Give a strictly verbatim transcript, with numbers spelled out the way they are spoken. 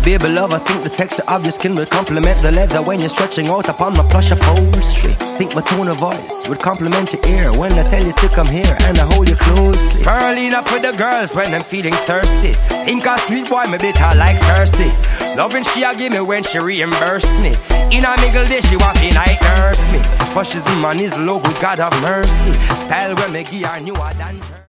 Baby love, I think the texture of your skin will complement the leather when you're stretching out upon my plush upholstery. Think my tone of voice would complement your ear when I tell you to come here and I hold you closely. Pearly enough for the girls when I'm feeling thirsty. Think a sweet boy, me bitter like thirsty. Loving she a give me when she reimburse me. In a middle day she want me night nurse me. Pushes him on his low, good God have mercy. Style when me give her newer than her.